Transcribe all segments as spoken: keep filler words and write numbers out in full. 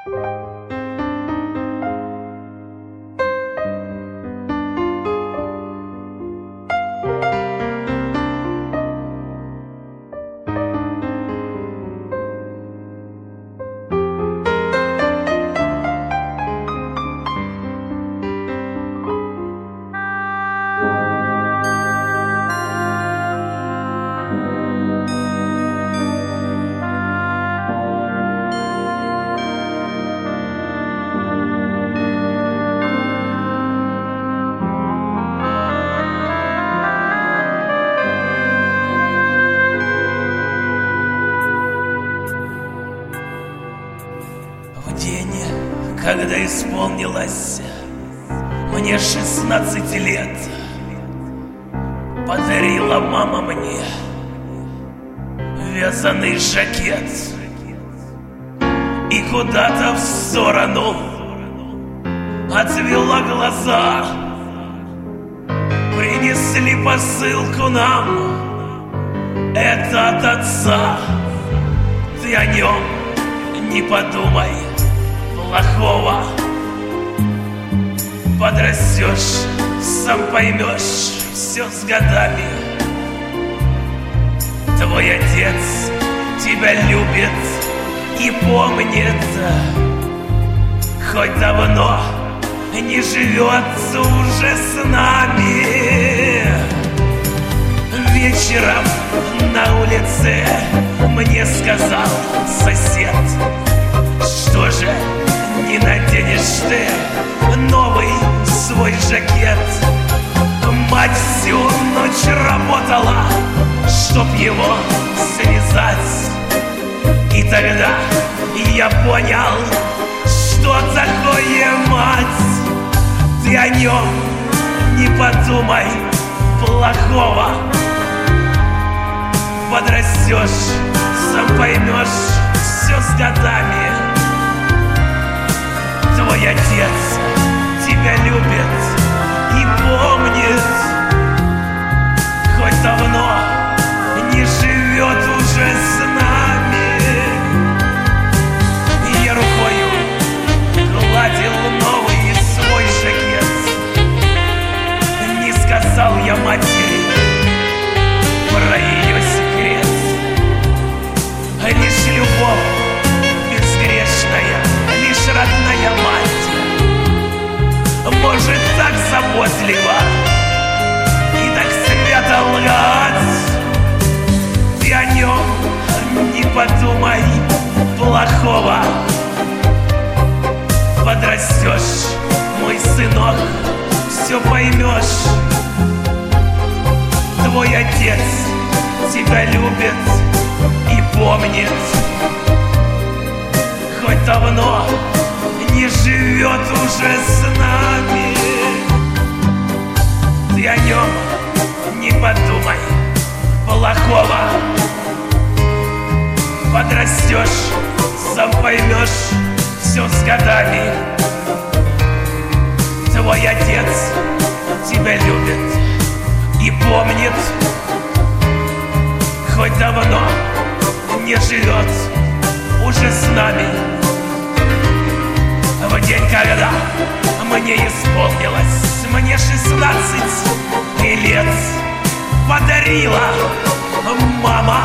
Когда исполнилось мне шестнадцать лет, подарила мама мне вязаный жакет и куда-то в сторону отвела глаза. Принесли посылку нам, это от отца. Ты о нем не подумай плохого. Подрастешь, сам поймешь все с годами. Твой отец тебя любит и помнит, хоть давно не живет уже с нами. Вечером на улице мне сказал сосед: что же не наденешь ты новый свой жакет? Мать всю ночь работала, чтоб его связать. И тогда я понял, что такое мать. Ты о нем не подумай плохого. Подрастешь, сам поймешь все с годами. Твой отец тебя любит и помнит, хоть давно не живет уже с нами. Я рукою гладил новый свой жакет. Не сказал я матери про ее секрет. Лишь любовь безгрешная, лишь родная мать может так заботливо и так свято лгать. Ты о нем не подумай плохого. Подрастешь, мой сынок, все поймешь. Твой отец тебя любит и помнит, хоть давно не живет уже с нами. Ты о нем не подумай плохого. Подрастешь, сам поймешь все с годами. Твой отец тебя любит и помнит, хоть давно не живет уже с нами. В день, когда мне исполнилось мне шестнадцать лет, подарила мама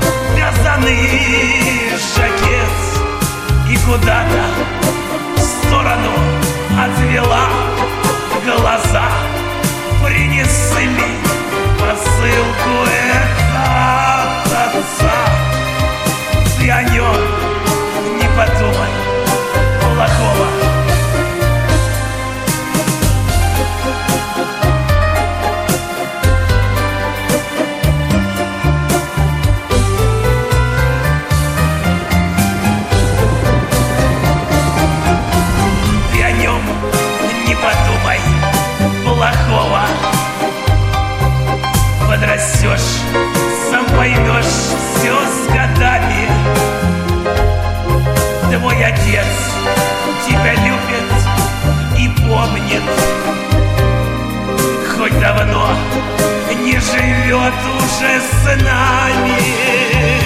вязаный жакет и куда-то в сторону отвела глаза. Принесли посылку, это от отца. Ты о нем не подумай плохого. Ты о нем не подумай плохого. Подрастешь, сам поймешь все с годами. Твой отец тебя любит и помнит, хоть давно не живет уже с нами.